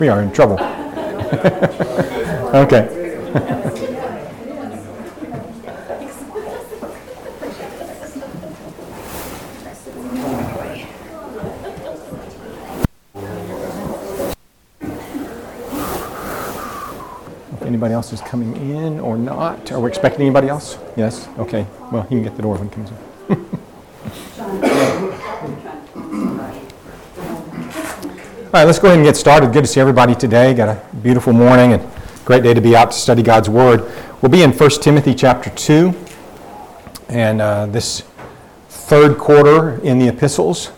We are in trouble. Okay. Anybody else is coming in or not? Are we expecting anybody else? Yes? Okay. Well, he can get the door when he comes in. All right, let's go ahead and get started. Good to see everybody today. Got a beautiful morning and great day to be out to study God's Word. We'll be in 1 Timothy chapter 2 and this third quarter in the epistles.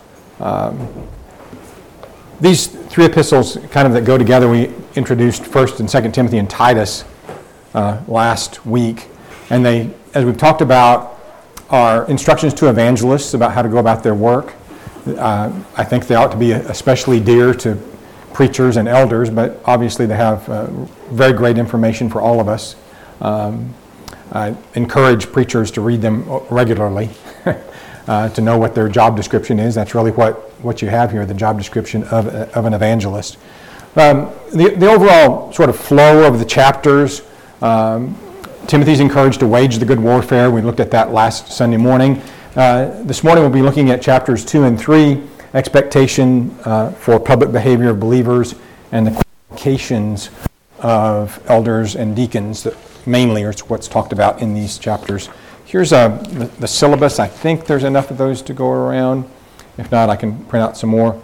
These three epistles kind of that go together, we introduced 1 and 2 Timothy and Titus last week. And they, as we've talked about, are instructions to evangelists about how to go about their work. I think they ought to be especially dear to preachers and elders, but obviously they have very great information for all of us. I encourage preachers to read them regularly to know what their job description is. That's really what you have here, the job description of an evangelist. The overall sort of flow of the chapters, Timothy's encouraged to wage the good warfare. We looked at that last Sunday morning. This morning we'll be looking at chapters 2 and 3, expectation for public behavior of believers, and the qualifications of elders and deacons that mainly are what's talked about in these chapters. Here's the syllabus. I think there's enough of those to go around. If not, I can print out some more.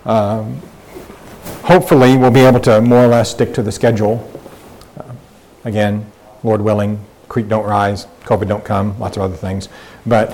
Hopefully we'll be able to more or less stick to the schedule. Again, Lord willing, creek don't rise, COVID don't come, lots of other things. But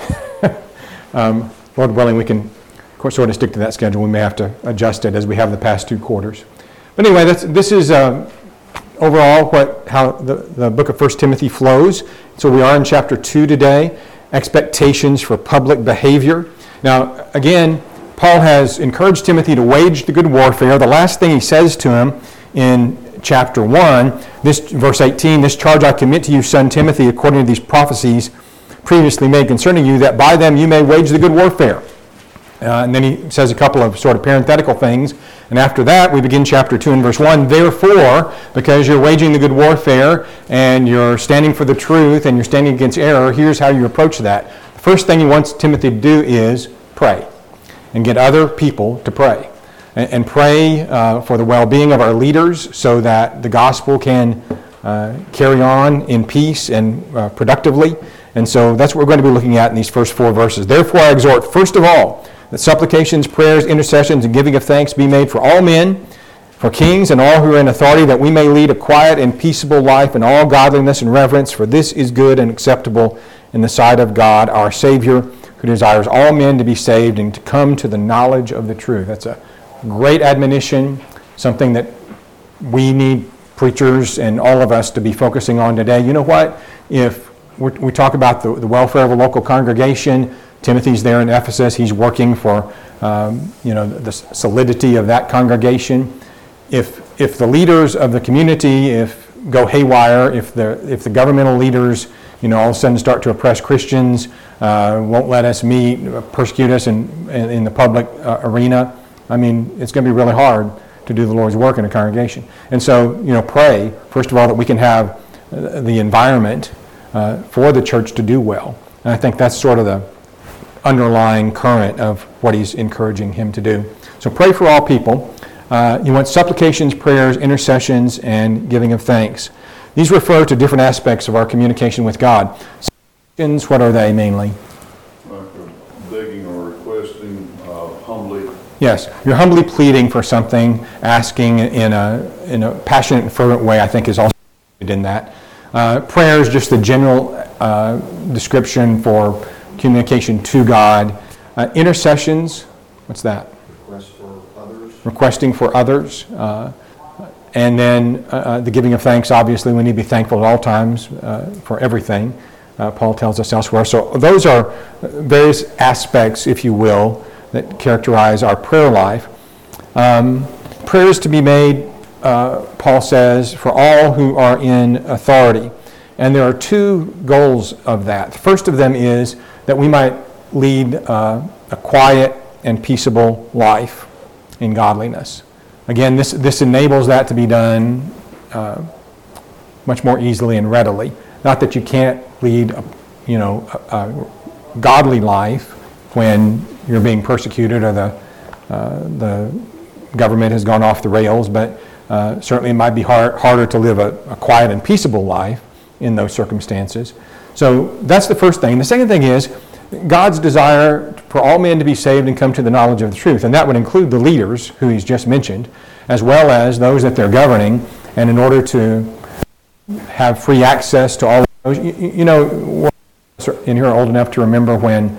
Lord willing, we can of course sort of stick to that schedule. We may have to adjust it as we have the past two quarters. But anyway, this is overall how the book of 1 Timothy flows. So we are in chapter 2 today, expectations for public behavior. Now, again, Paul has encouraged Timothy to wage the good warfare. The last thing he says to him in chapter 1, verse 18, this charge I commit to you, son Timothy, according to these prophecies previously made concerning you, that by them you may wage the good warfare. And then he says a couple of sort of parenthetical things. And after that, we begin chapter 2 and verse 1. Therefore, because you're waging the good warfare and you're standing for the truth and you're standing against error, here's how you approach that. The first thing he wants Timothy to do is pray and get other people to pray. And pray for the well-being of our leaders so that the gospel can carry on in peace and productively. And so that's what we're going to be looking at in these first four verses. Therefore I exhort, first of all, that supplications, prayers, intercessions, and giving of thanks be made for all men, for kings and all who are in authority, that we may lead a quiet and peaceable life in all godliness and reverence, for this is good and acceptable in the sight of God, our Savior, who desires all men to be saved and to come to the knowledge of the truth. That's a great admonition, something that we need preachers and all of us to be focusing on today. You know what? If we talk about the welfare of a local congregation, Timothy's there in Ephesus. He's working for the solidity of that congregation. If the leaders of the community go haywire, if the governmental leaders all of a sudden start to oppress Christians, won't let us meet, persecute us in the public arena, I mean, it's going to be really hard to do the Lord's work in a congregation. And so, pray, first of all, that we can have the environment for the church to do well. And I think that's sort of the underlying current of what he's encouraging him to do. So pray for all people. You want supplications, prayers, intercessions, and giving of thanks. These refer to different aspects of our communication with God. Supplications, what are they mainly? Begging or requesting, humbly. Yes, you're humbly pleading for something, asking in a passionate and fervent way, I think is also in that. Prayer is just the general description for communication to God. Intercessions, what's that? Requesting for others. And then the giving of thanks, obviously we need to be thankful at all times for everything. Paul tells us elsewhere. So those are various aspects, if you will, that characterize our prayer life. Prayers to be made, Paul says, for all who are in authority. And there are two goals of that. The first of them is that we might lead a quiet and peaceable life in godliness. again, this enables that to be done much more easily and readily. Not that you can't lead a godly life when you're being persecuted or the government has gone off the rails, but certainly it might be harder to live a quiet and peaceable life in those circumstances. So that's the first thing. The second thing is God's desire for all men to be saved and come to the knowledge of the truth. And that would include the leaders, who he's just mentioned, as well as those that they're governing. And in order to have free access to all of those, you know, in here are old enough to remember when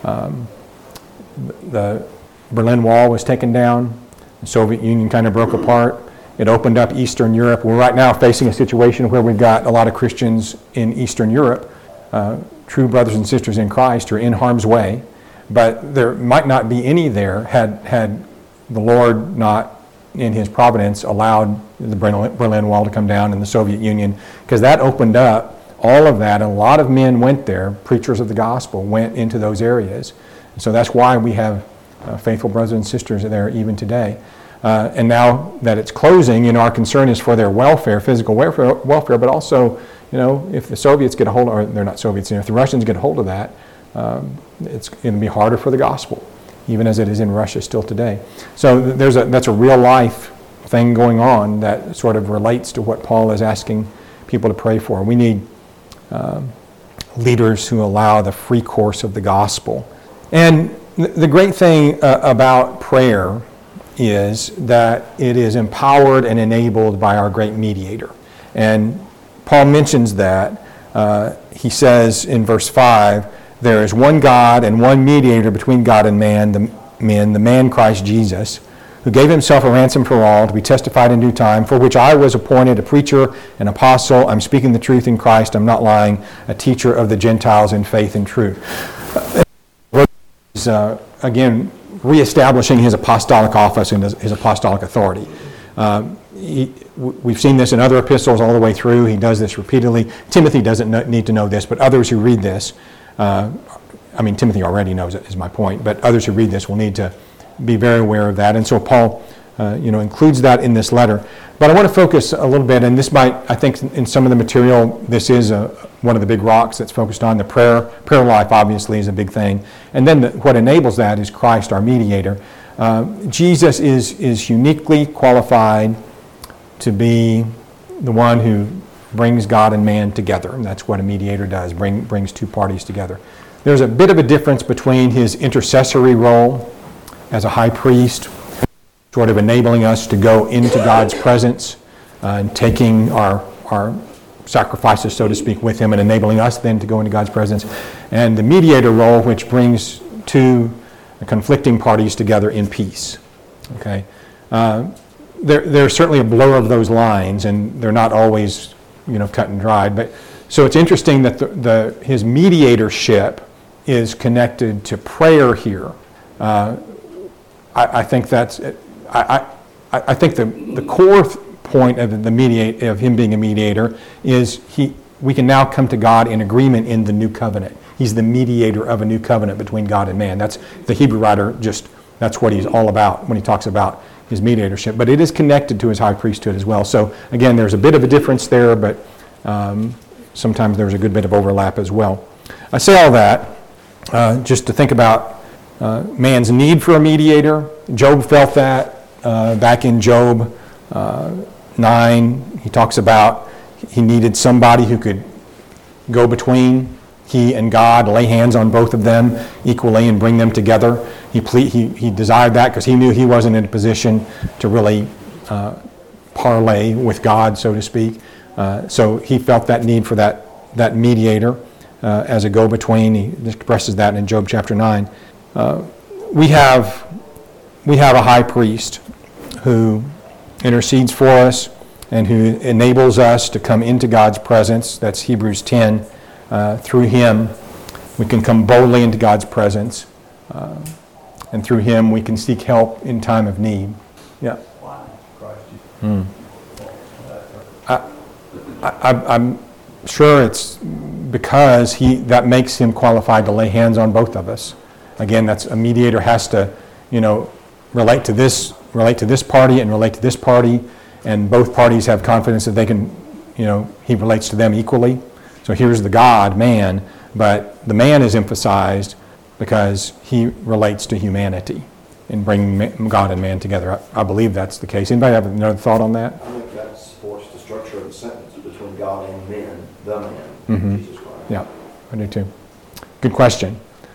the Berlin Wall was taken down, the Soviet Union kind of broke apart. It opened up Eastern Europe. We're right now facing a situation where we've got a lot of Christians in Eastern Europe, true brothers and sisters in Christ, are in harm's way, but there might not be any there had the Lord not, in his providence, allowed the Berlin Wall to come down in the Soviet Union, because that opened up all of that. A lot of men went there, preachers of the gospel went into those areas. So that's why we have faithful brothers and sisters there even today. And now that it's closing, you know, our concern is for their welfare, physical welfare, but also, you know, if the Soviets get a hold of, or they're not Soviets, you know, if the Russians get a hold of that, it's going to be harder for the gospel, even as it is in Russia still today. So that's a real life thing going on that sort of relates to what Paul is asking people to pray for. We need leaders who allow the free course of the gospel. And the great thing about prayer is that it is empowered and enabled by our great mediator. And Paul mentions that. He says in verse 5, there is one God and one mediator between God and man, the man Christ Jesus, who gave himself a ransom for all, to be testified in due time, for which I was appointed a preacher, an apostle. I'm speaking the truth in Christ. I'm not lying, a teacher of the Gentiles in faith and truth. Again, reestablishing his apostolic office and his apostolic authority. We've seen this in other epistles all the way through. He does this repeatedly. Timothy doesn't need to know this, but others who read this, Timothy already knows it, is my point, but others who read this will need to be very aware of that. And so Paul includes that in this letter. But I want to focus a little bit, and this might, I think in some of the material, this is one of the big rocks that's focused on. The prayer life obviously is a big thing. And then what enables that is Christ, our mediator. Jesus is uniquely qualified to be the one who brings God and man together. And that's what a mediator does, brings two parties together. There's a bit of a difference between his intercessory role as a high priest, sort of enabling us to go into God's presence and taking our sacrifices, so to speak, with him and enabling us then to go into God's presence, and the mediator role, which brings two conflicting parties together in peace. Okay, there's certainly a blur of those lines, and they're not always cut and dried. But so it's interesting that his mediatorship is connected to prayer here. I think that's I think the core point of of him being a mediator is we can now come to God in agreement in the new covenant. He's the mediator of a new covenant between God and man. That's the Hebrew writer, that's what he's all about when he talks about his mediatorship. But it is connected to his high priesthood as well. So again, there's a bit of a difference there, but sometimes there's a good bit of overlap as well. I say all that just to think about man's need for a mediator. Job felt that back in Job 9. He talks about he needed somebody who could go between he and God, lay hands on both of them equally and bring them together. He desired that because he knew he wasn't in a position to really parlay with God, so to speak. So he felt that need for that mediator as a go-between. He expresses that in Job chapter 9. We have a high priest who intercedes for us and who enables us to come into God's presence. That's Hebrews 10. Through him, we can come boldly into God's presence. And through him, we can seek help in time of need. Yeah. I'm sure it's because that makes him qualified to lay hands on both of us. Again, that's a mediator has to, relate to this relate to this party and relate to this party, and both parties have confidence that they can, he relates to them equally. So here's the God, man, but the man is emphasized because he relates to humanity in bringing God and man together. I believe that's the case. Anybody have another thought on that? I think that supports the structure of the sentence between God and man, the man, Jesus Christ. Yeah, I do too. Good question.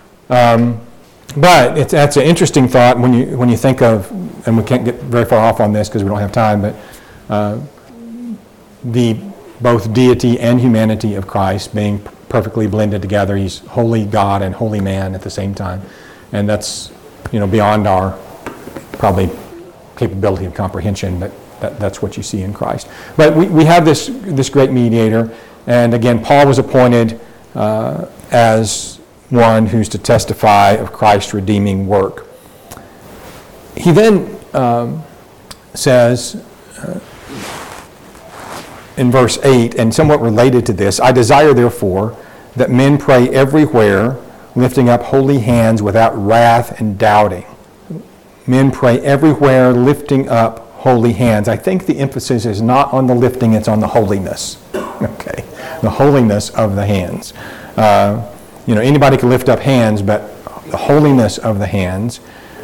But that's an interesting thought when you think of, and we can't get very far off on this because we don't have time, but the both deity and humanity of Christ being perfectly blended together. He's holy God and holy man at the same time, and that's beyond our probably capability of comprehension. But that's what you see in Christ. But we have this great mediator, and again, Paul was appointed as one who's to testify of Christ's redeeming work. He then says in verse 8, and somewhat related to this, I desire therefore that men pray everywhere, lifting up holy hands without wrath and doubting. Men pray everywhere, lifting up holy hands. I think the emphasis is not on the lifting, it's on the holiness. Okay, the holiness of the hands. Anybody can lift up hands, but the holiness of the hands.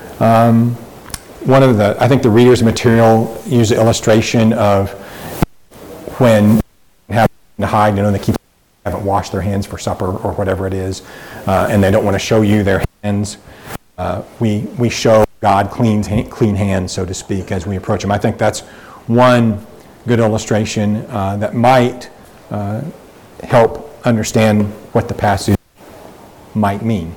I think the reader's material used the illustration of when they have to hide, they haven't washed their hands for supper or whatever it is, and they don't want to show you their hands. We show God clean hands, so to speak, as we approach Him. I think that's one good illustration that might help understand what the passage might mean.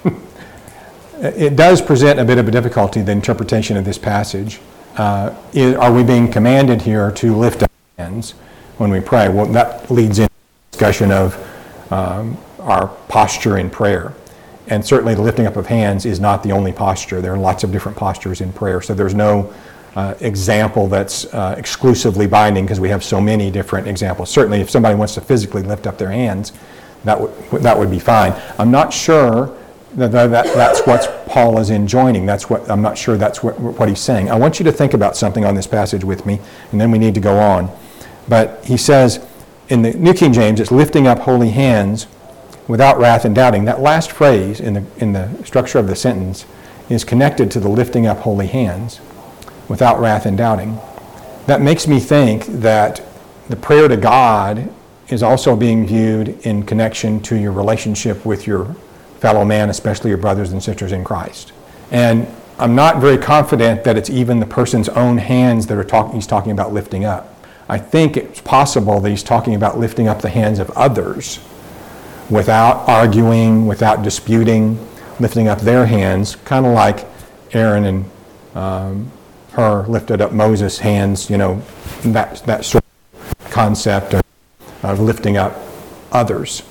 It does present a bit of a difficulty, the interpretation of this passage. Are we being commanded here to lift up hands when we pray? Well, that leads into discussion of our posture in prayer. And certainly the lifting up of hands is not the only posture. There are lots of different postures in prayer. So there's no example that's exclusively binding because we have so many different examples. Certainly if somebody wants to physically lift up their hands, that would be fine. I'm not sure that's what Paul is enjoining. I'm not sure that's what he's saying. I want you to think about something on this passage with me, and then we need to go on. But he says, in the New King James, it's lifting up holy hands without wrath and doubting. That last phrase in the structure of the sentence is connected to the lifting up holy hands without wrath and doubting. That makes me think that the prayer to God is also being viewed in connection to your relationship with your fellow man, especially your brothers and sisters in Christ. And I'm not very confident that it's even the person's own hands that he's talking about lifting up. I think it's possible that he's talking about lifting up the hands of others without arguing, without disputing, lifting up their hands, kind of like Aaron and her lifted up Moses' hands, that sort of concept of lifting up others.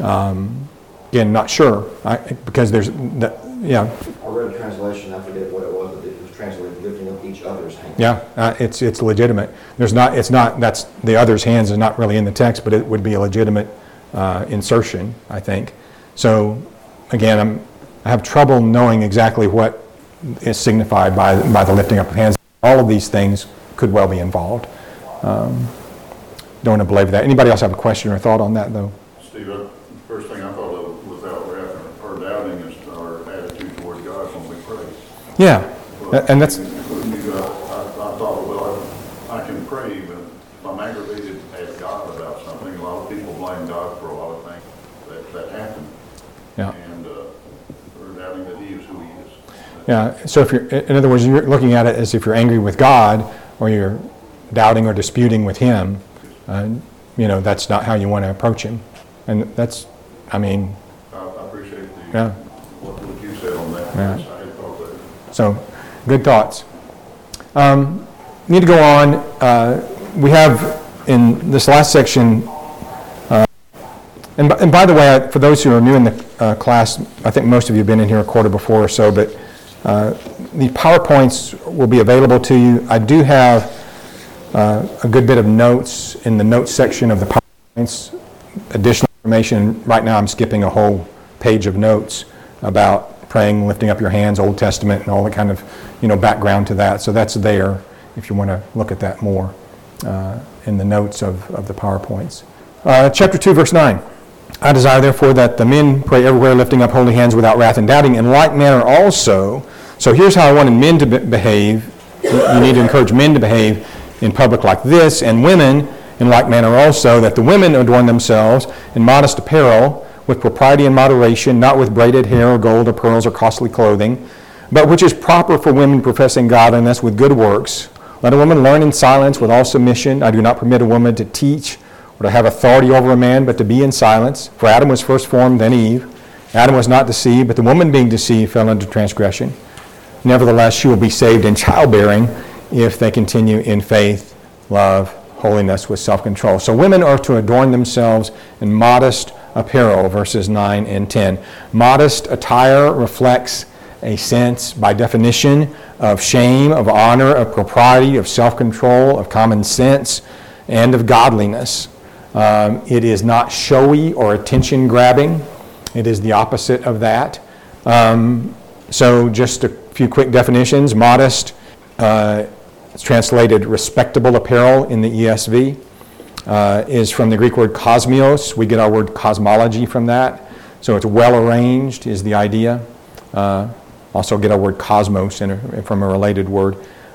Again, not sure, because there's, yeah. I read a translation, I forget what it was, but it was translated lifting up each other's hands. Yeah, it's legitimate. That's the other's hands is not really in the text, but it would be a legitimate insertion, I think. So, again, I have trouble knowing exactly what is signified by the lifting up of hands. All of these things could well be involved. Don't want to belabor that. Anybody else have a question or thought on that, though? Steve, first thing I thought of without wrath or doubting is our attitude toward God when we pray. Yeah, and that's... I thought, well, I can pray, but if I'm aggravated at God about something, a lot of people blame God for a lot of things that happen. Yeah. And we're doubting that He is who He is. Yeah, so in other words, you're looking at it as if you're angry with God or you're doubting or disputing with Him, that's not how you want to approach Him. And that's, I appreciate what you said on that. Yeah. I had thought that. So, good thoughts. Need to go on. We have in this last section, and by the way, for those who are new in the class, I think most of you have been in here a quarter before or so, but the PowerPoints will be available to you. I do have a good bit of notes in the notes section of the PowerPoints, additional information. Right now I'm skipping a whole page of notes about praying, lifting up your hands, Old Testament, and all the kind of, background to that. So that's there if you want to look at that more in the notes of the PowerPoints. Chapter 2, verse 9. I desire, therefore, that the men pray everywhere, lifting up holy hands without wrath and doubting. In like manner also, so here's how I wanted men to behave. You need to encourage men to behave in public like this, and women in like manner also, that the women adorn themselves in modest apparel, with propriety and moderation, not with braided hair or gold or pearls or costly clothing, but which is proper for women professing godliness with good works. Let a woman learn in silence with all submission. I do not permit a woman to teach or to have authority over a man, but to be in silence. For Adam was first formed, then Eve. Adam was not deceived, but the woman being deceived fell into transgression. Nevertheless, she will be saved in childbearing if they continue in faith, love, holiness, with self-control. So women are to adorn themselves in modest apparel, verses 9 and 10. Modest attire reflects a sense, by definition, of shame, of honor, of propriety, of self-control, of common sense, and of godliness. It is not showy or attention-grabbing. It is the opposite of that. So just a few quick definitions. Modest, it's translated respectable apparel in the ESV, is from the Greek word kosmios. We get our word cosmology from that. So it's well-arranged is the idea. Also get our word cosmos from a related word.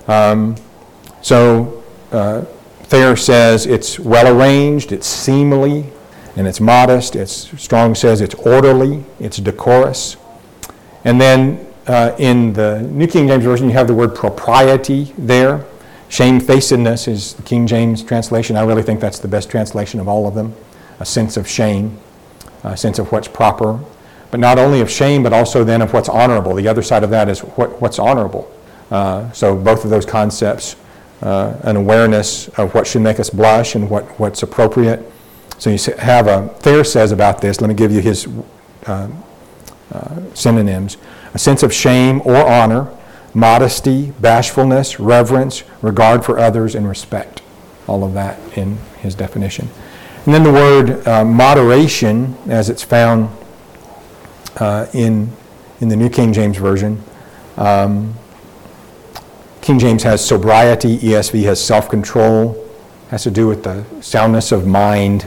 Thayer says it's well-arranged, it's seemly, and it's modest. Strong says it's orderly, it's decorous. And then in the New King James Version, you have the word propriety there. Shamefacedness is the King James translation. I really think that's the best translation of all of them. A sense of shame, a sense of what's proper. But not only of shame, but also then of what's honorable. The other side of that is what's honorable. So both of those concepts, an awareness of what should make us blush and what's appropriate. So you have Thayer says about this, let me give you his synonyms. A sense of shame or honor, modesty, bashfulness, reverence, regard for others, and respect. All of that in his definition. And then the word moderation, as it's found in the New King James Version. King James has sobriety, ESV has self-control, has to do with the soundness of mind,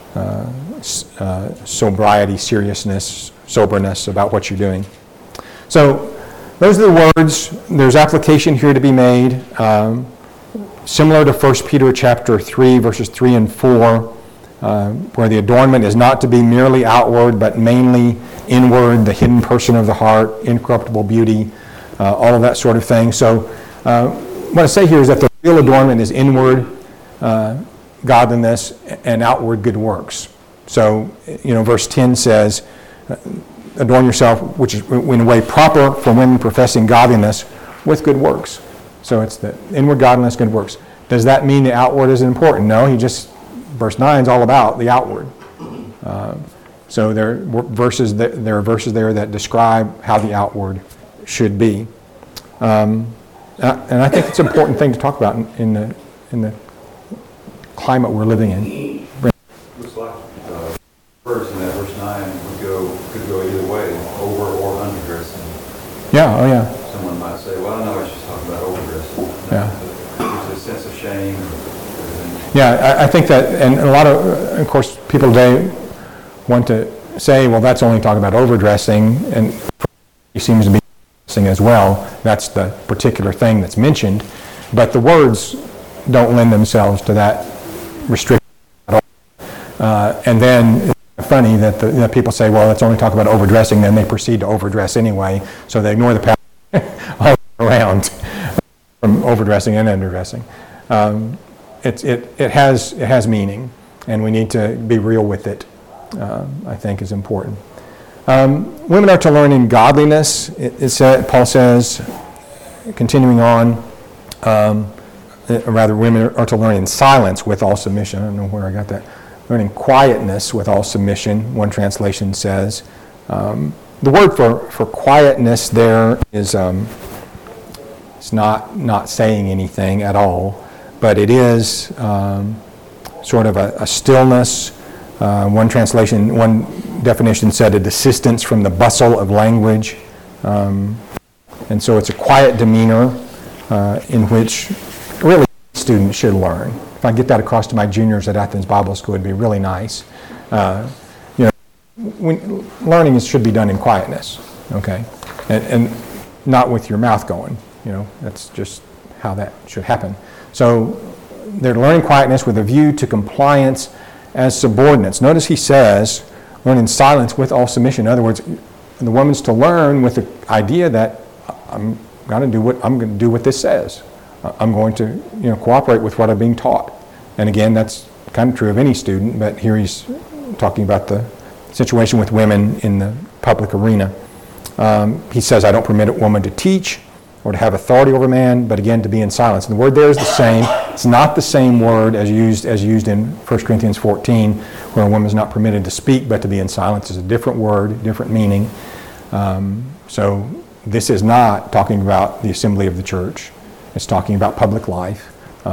sobriety, seriousness, soberness about what you're doing. So those are the words. There's application here to be made. Similar to 1 Peter chapter 3, verses 3 and 4, where the adornment is not to be merely outward, but mainly inward, the hidden person of the heart, incorruptible beauty, all of that sort of thing. So what I say here is that the real adornment is inward godliness and outward good works. So, verse 10 says, adorn yourself, which is in a way proper for women professing godliness with good works. So it's the inward godliness, good works. Does that mean the outward is important? No, verse 9 is all about the outward. So there are verses there that describe how the outward should be. And I think it's an important thing to talk about in the climate we're living in. Looks like verse in that verse 9 could go either way, over or underdressing. Yeah, oh yeah. Someone might say, well, I know she's talking about overdressing. Yeah. There's a sense of shame. Yeah, I think that, and a lot of course, people today want to say, well, that's only talking about overdressing, and he seems to be dressing as well. That's the particular thing that's mentioned, but the words don't lend themselves to that restriction at all. And then it's funny that people say, well, it's only talking about overdressing, then they proceed to overdress anyway, so they ignore the pattern all around from overdressing and underdressing. It has meaning, and we need to be real with it, I think is important. Women are to learn in godliness. Paul says, continuing on, women are to learn in silence with all submission. I don't know where I got that. Learn in quietness with all submission, one translation says. The word for quietness there is it's not saying anything at all, but it is sort of a stillness. One definition said a desistance from the bustle of language, And so it's a quiet demeanor in which really students should learn. If I get that across to my juniors at Athens Bible School, it'd be really nice. Learning should be done in quietness, okay? And not with your mouth going, that's just how that should happen. So they're learning quietness with a view to compliance as subordinates. Notice he says, learn in silence with all submission. In other words, the woman's to learn with the idea that I'm going to do what this says. I'm going to cooperate with what I'm being taught. And again, that's kind of true of any student, but here he's talking about the situation with women in the public arena. He says, I don't permit a woman to teach or to have authority over man, but again, to be in silence. And the word there is the same. It's not the same word as used in 1 Corinthians 14, where a woman is not permitted to speak, but to be in silence is a different word, different meaning. So this is not talking about the assembly of the church. It's talking about public life,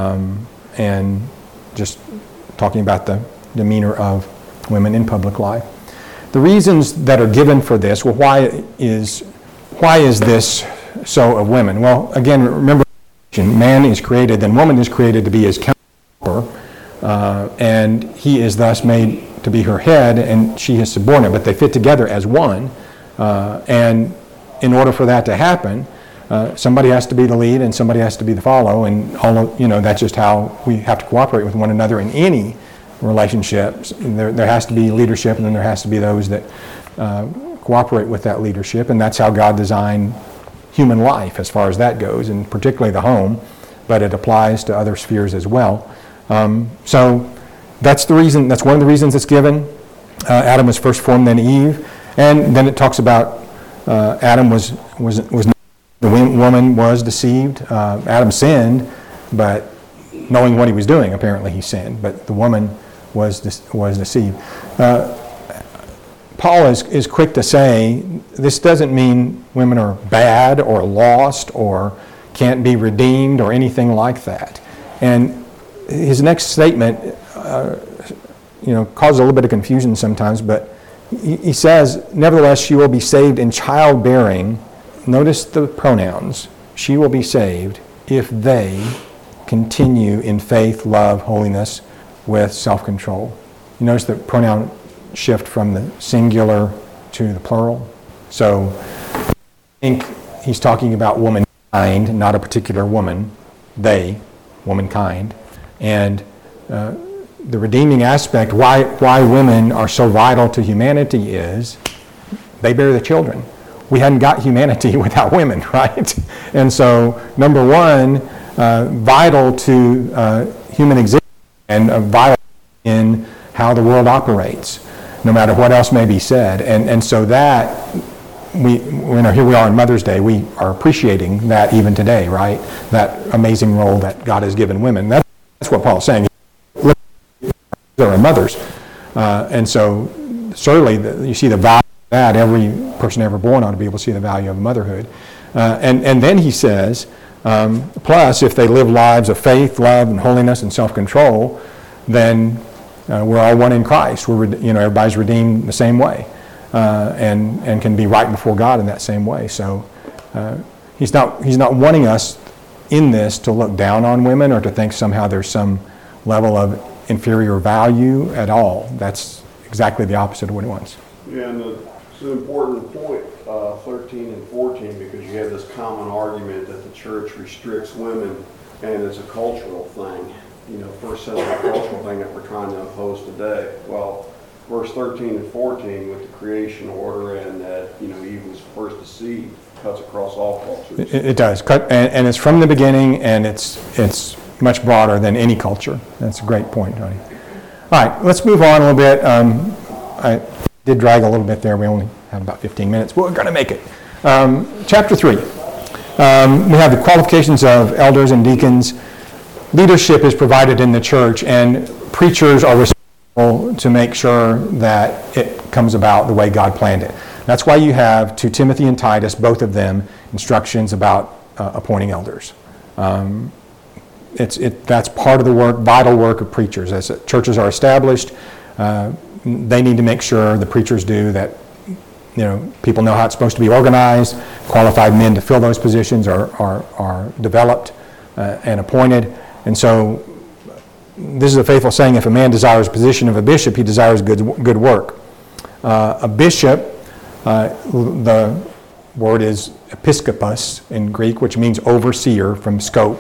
and just talking about the demeanor of women in public life. The reasons that are given for this, well, why is this so of women? Well, again, remember, man is created, then woman is created to be his counselor, and he is thus made to be her head, and she is subordinate, but they fit together as one. And in order for that to happen, somebody has to be the lead and somebody has to be the follow, and that's just how we have to cooperate with one another in any relationships. There has to be leadership, and then there has to be those that cooperate with that leadership, and that's how God designed human life as far as that goes, and particularly the home, but it applies to other spheres as well. So that's the reason. That's one of the reasons it's given. Adam was first formed, then Eve, and then it talks about Adam was the woman was deceived. Adam sinned, but knowing what he was doing, apparently he sinned. But the woman was deceived. Paul is quick to say this doesn't mean women are bad or lost or can't be redeemed or anything like that. And his next statement, causes a little bit of confusion sometimes, but he says, nevertheless, she will be saved in childbearing. Notice the pronouns. She will be saved if they continue in faith, love, holiness, with self-control. You notice the pronoun shift from the singular to the plural. So I think he's talking about womankind, not a particular woman. They, womankind. And the redeeming aspect, why women are so vital to humanity is they bear the children. We hadn't got humanity without women, right? And so, number one, vital to human existence and vital in how the world operates, no matter what else may be said. And so that, here we are on Mother's Day, we are appreciating that even today, right? That amazing role that God has given women. That's what Paul's saying. There are mothers. And so certainly you see the value of that. Every person ever born ought to be able to see the value of motherhood. And then he says, plus if they live lives of faith, love, and holiness and self-control, then we're all one in Christ. Everybody's redeemed the same way and can be right before God in that same way. So he's not wanting us in this to look down on women or to think somehow there's some level of inferior value at all. That's exactly the opposite of what he wants. Yeah, and it's an important point, 13 and 14, because you have this common argument that the church restricts women and it's a cultural thing. First says a cultural thing that we're trying to oppose today. Well, verse 13 and 14 with the creation order and that, Eve was first deceived cuts across all cultures. It does. And it's from the beginning, and it's much broader than any culture. That's a great point, Tony. All right, let's move on a little bit. I did drag a little bit there. We only have about 15 minutes, but we're going to make it. Chapter 3. We have the qualifications of elders and deacons. Leadership is provided in the church, and preachers are responsible to make sure that it comes about the way God planned it. That's why you have, to Timothy and Titus, both of them, instructions about appointing elders. That's part of the work, vital work of preachers. As churches are established, they need to make sure, the preachers do, that people know how it's supposed to be organized. Qualified men to fill those positions are developed and appointed. And so this is a faithful saying, if a man desires the position of a bishop, he desires good work. A bishop, the word is episkopos in Greek, which means overseer from scope,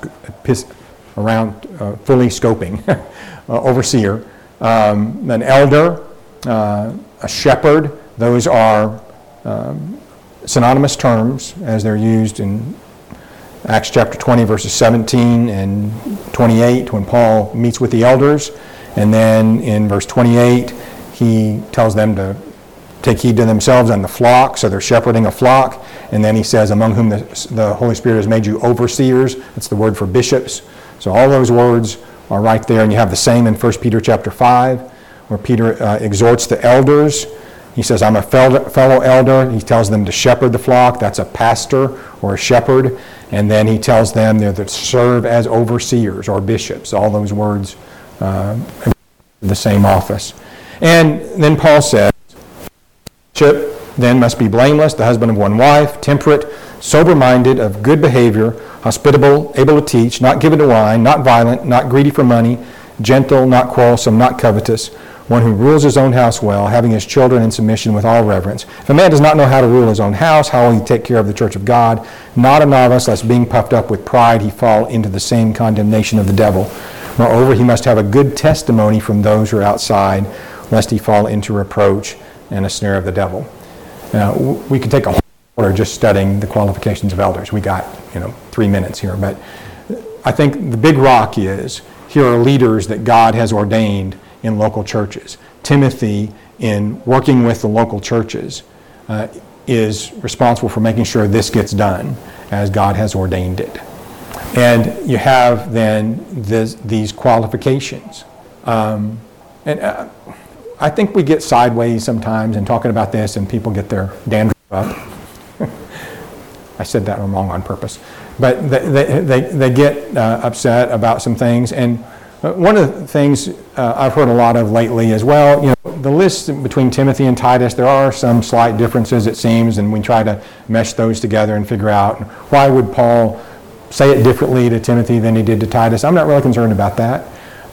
fully scoping, overseer. An elder, a shepherd, those are synonymous terms as they're used in Acts chapter 20, verses 17 and 28, when Paul meets with the elders. And then in verse 28, he tells them to take heed to themselves and the flock, so they're shepherding a flock. And then he says, among whom the Holy Spirit has made you overseers. That's the word for bishops. So all those words are right there. And you have the same in 1 Peter chapter 5, where Peter exhorts the elders. He says, I'm a fellow elder. He tells them to shepherd the flock. That's a pastor or a shepherd. And then he tells them they're to serve as overseers or bishops. All those words, the same office. And then Paul says, bishop then must be blameless, the husband of one wife, temperate, sober-minded, of good behavior, hospitable, able to teach, not given to wine, not violent, not greedy for money, gentle, not quarrelsome, not covetous, one who rules his own house well, having his children in submission with all reverence. If a man does not know how to rule his own house, how will he take care of the church of God? Not a novice, lest being puffed up with pride he fall into the same condemnation of the devil. Moreover, he must have a good testimony from those who are outside, lest he fall into reproach and a snare of the devil. Now, we could take a whole hour just studying the qualifications of elders. We got, 3 minutes here, but I think the big rock is, here are leaders that God has ordained in local churches. Timothy, in working with the local churches, is responsible for making sure this gets done as God has ordained it. And you have then these qualifications. And I think we get sideways sometimes in talking about this, and people get their dandruff up. I said that wrong on purpose. But they get upset about some things. And one of the things I've heard a lot of lately as well, the list between Timothy and Titus, there are some slight differences, it seems, and we try to mesh those together and figure out why would Paul say it differently to Timothy than he did to Titus. I'm not really concerned about that.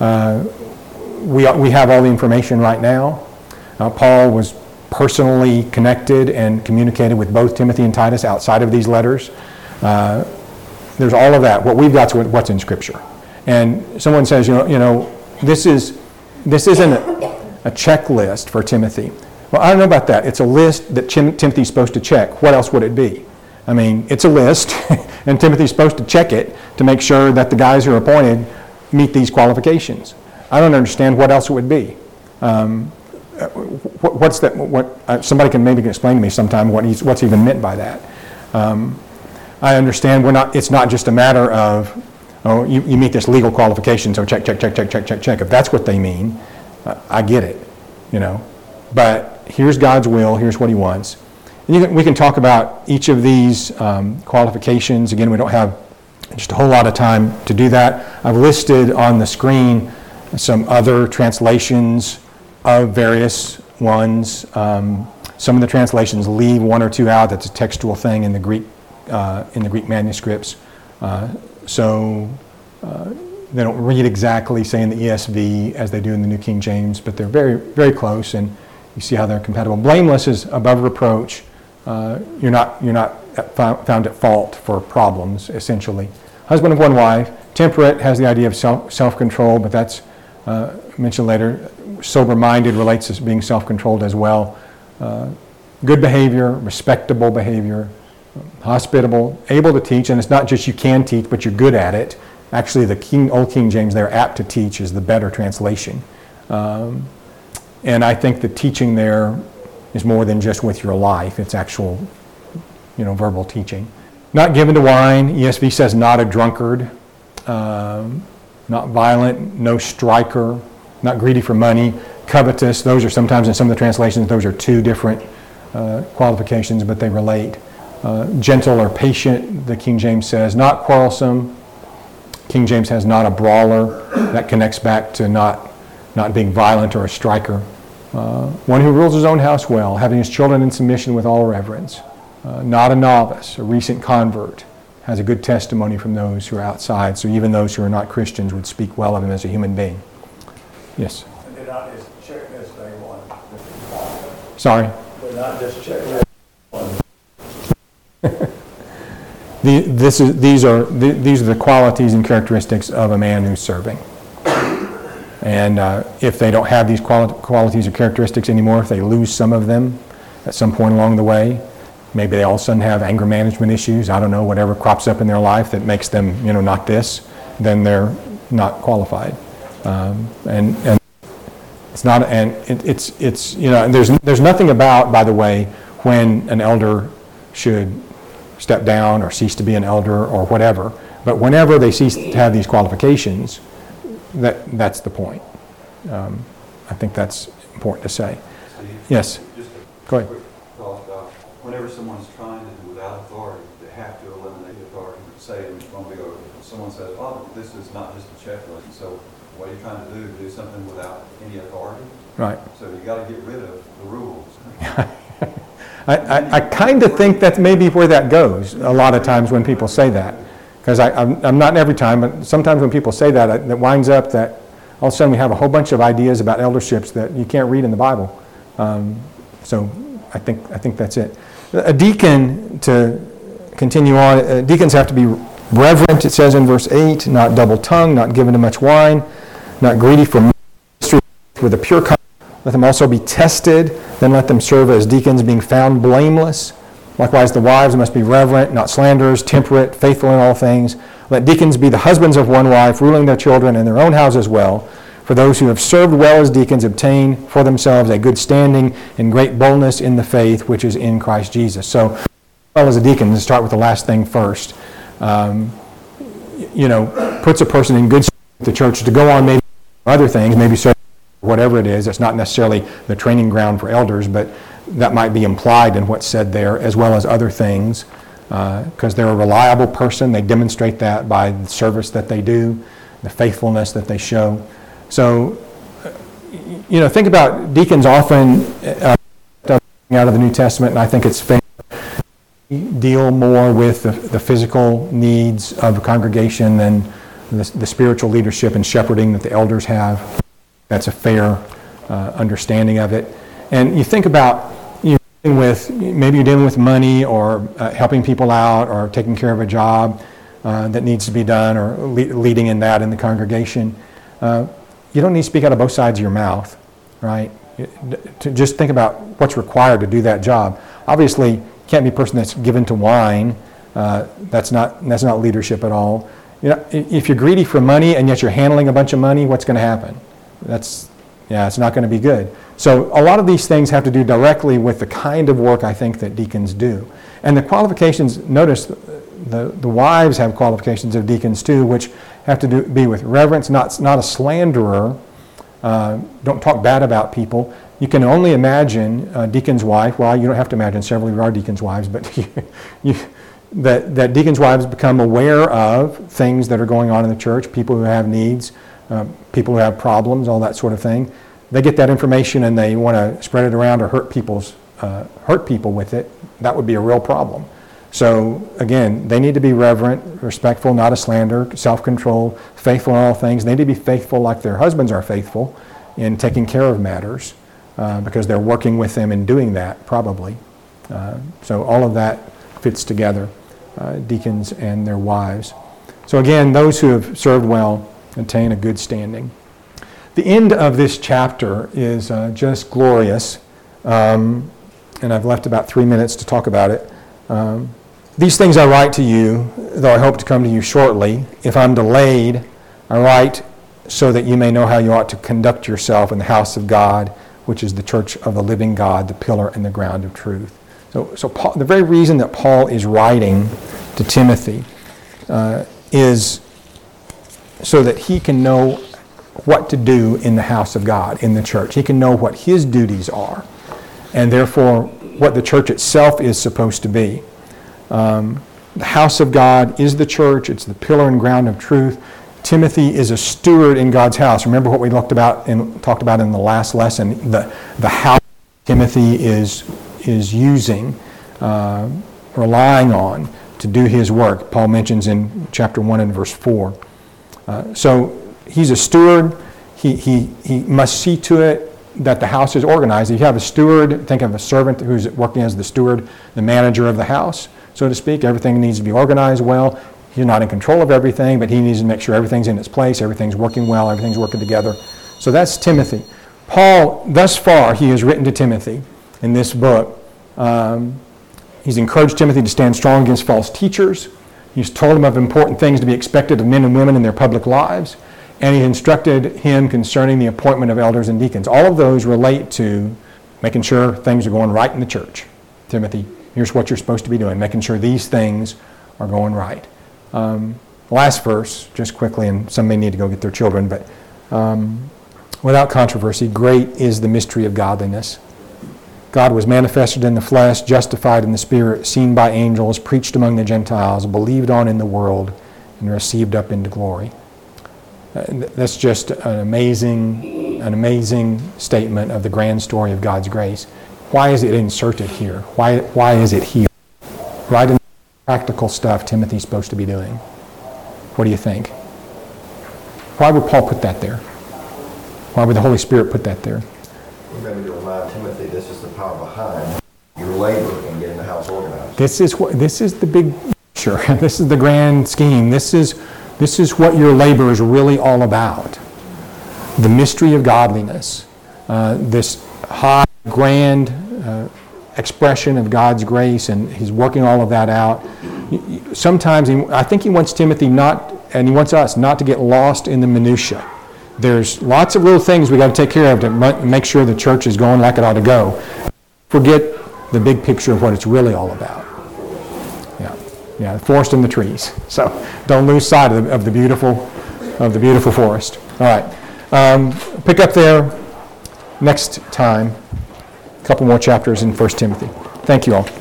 We have all the information right now. Paul was personally connected and communicated with both Timothy and Titus outside of these letters. There's all of that. What we've got is what's in Scripture. And someone says, this isn't a checklist for Timothy. Well, I don't know about that. It's a list that Timothy's supposed to check. What else would it be? I mean, it's a list, and Timothy's supposed to check it to make sure that the guys who are appointed meet these qualifications. I don't understand what else it would be. What's that? Somebody can maybe explain to me sometime what's even meant by that. I understand it's not just a matter of, you meet this legal qualification, so check. If that's what they mean, I get it, But here's God's will. Here's what He wants. And we can talk about each of these qualifications. Again, we don't have just a whole lot of time to do that. I've listed on the screen some other translations of various ones. Some of the translations leave one or two out. That's a textual thing in the Greek manuscripts. So they don't read exactly, say, in the ESV as they do in the New King James, but they're very, very close, and you see how they're compatible. Blameless is above reproach. You're not found at fault for problems, essentially. Husband of one wife. Temperate has the idea of self-control, but that's mentioned later. Sober-minded relates to being self-controlled as well. Good behavior, respectable behavior, hospitable, able to teach, and it's not just you can teach, but you're good at it. Actually, the Old King James there, apt to teach, is the better translation. And I think the teaching there is more than just with your life. It's actual, verbal teaching. Not given to wine. ESV says not a drunkard. Not violent, no striker, not greedy for money. Covetous, those are sometimes in some of the translations, those are two different qualifications, but they relate. Gentle or patient, the King James says. Not quarrelsome. King James has not a brawler. That connects back to not being violent or a striker. one who rules his own house well, having his children in submission with all reverence, not a novice, a recent convert, has a good testimony from those who are outside, so even those who are not Christians would speak well of him as a human being. Yes? And they're not just checking this thing one. Sorry? They're not just checking this one. These are the qualities and characteristics of a man who's serving. And if they don't have these qualities or characteristics anymore, if they lose some of them at some point along the way, maybe they all of a sudden have anger management issues, I don't know, whatever crops up in their life that makes them, not this, then they're not qualified. And it's not, and it's there's nothing about, by the way, when an elder should step down or cease to be an elder or whatever, but whenever they cease to have these qualifications, that's the point. I think that's important to say. Steve, Yes. Just Go a ahead. quick thought about whenever someone's trying to do without authority, they have to eliminate the authority. Say, someone says, "Oh, this is not just a checklist." So, what are you trying to do? Do something without any authority? Right. So you got to get rid of the rules. I kind of think that's maybe where that goes a lot of times when people say that. Because I'm not every time, but sometimes when people say that, that winds up that all of a sudden we have a whole bunch of ideas about elderships that you can't read in the Bible. So I think that's it. A deacon, to continue on, deacons have to be reverent, it says in verse 8, not double-tongued, not given to much wine, not greedy for ministry, with a pure conscience. Let them also be tested, then let them serve as deacons, being found blameless. Likewise, the wives must be reverent, not slanderers, temperate, faithful in all things. Let deacons be the husbands of one wife, ruling their children and their own houses well. For those who have served well as deacons obtain for themselves a good standing and great boldness in the faith which is in Christ Jesus. So, well, as a deacon, to start with the last thing first, puts a person in good standing with the church to go on maybe other things, maybe serve whatever it is. It's not necessarily the training ground for elders, but that might be implied in what's said there, as well as other things, because they're a reliable person. They demonstrate that by the service that they do, the faithfulness that they show. So, think about deacons often out of the New Testament, and I think it's fair to deal more with the physical needs of a congregation than the spiritual leadership and shepherding that the elders have. That's a fair understanding of it. And you think about maybe you're dealing with money or helping people out or taking care of a job that needs to be done or leading in that in the congregation. You don't need to speak out of both sides of your mouth, right? To just think about what's required to do that job. Obviously, you can't be a person that's given to wine. That's not leadership at all. If you're greedy for money and yet you're handling a bunch of money, what's going to happen? It's not going to be good. So a lot of these things have to do directly with the kind of work I think that deacons do. And the qualifications, notice the wives have qualifications of deacons too, which have to be with reverence, not a slanderer. Don't talk bad about people. You can only imagine a deacon's wife. Well, you don't have to imagine, several of you are deacon's wives, but that deacon's wives become aware of things that are going on in the church, people who have needs, people who have problems, all that sort of thing. They get that information and they want to spread it around or hurt people with it. That would be a real problem. So again, they need to be reverent, respectful, not a slanderer, self-controlled, faithful in all things. They need to be faithful like their husbands are faithful in taking care of matters because they're working with them in doing that, probably. So all of that fits together, deacons and their wives. So again, those who have served well attain a good standing. The end of this chapter is just glorious, and I've left about 3 minutes to talk about it. These things I write to you, though I hope to come to you shortly. If I'm delayed, I write so that you may know how you ought to conduct yourself in the house of God, which is the church of the living God, the pillar and the ground of truth. So Paul, the very reason that Paul is writing to Timothy is so that he can know what to do in the house of God, in the church. He can know what his duties are, and therefore what the church itself is supposed to be. The house of God is the church. It's the pillar and ground of truth. Timothy is a steward in God's house. Remember what we talked about in the last lesson, the house Timothy is using, relying on to do his work. Paul mentions in chapter 1 and verse 4. So he's a steward. He must see to it that the house is organized. If you have a steward, think of a servant who's working as the steward, the manager of the house, so to speak. Everything needs to be organized well. He's not in control of everything, but he needs to make sure everything's in its place, everything's working well, everything's working together. So that's Timothy. Paul, thus far, he has written to Timothy in this book. He's encouraged Timothy to stand strong against false teachers. He's told him of important things to be expected of men and women in their public lives. And he instructed him concerning the appointment of elders and deacons. All of those relate to making sure things are going right in the church. Timothy, here's what you're supposed to be doing, making sure these things are going right. Last verse, just quickly, and some may need to go get their children, but without controversy, great is the mystery of godliness. God was manifested in the flesh, justified in the spirit, seen by angels, preached among the Gentiles, believed on in the world, and received up into glory. That's just an amazing statement of the grand story of God's grace. Why is it inserted here? Why is it here? Right in the practical stuff Timothy's supposed to be doing. What do you think? Why would Paul put that there? Why would the Holy Spirit put that there? Maybe to remind Timothy, this is the power behind your labor in getting the house organized. This is the big picture. This is the grand scheme. This is what your labor is really all about. The mystery of godliness. This high, grand expression of God's grace, and he's working all of that out. Sometimes, I think he wants Timothy and he wants us not to get lost in the minutia. There's lots of little things we got to take care of to make sure the church is going like it ought to go. Forget the big picture of what it's really all about. Yeah, the forest and the trees. So don't lose sight of the beautiful forest. All right, pick up there next time. A couple more chapters in 1 Timothy. Thank you all.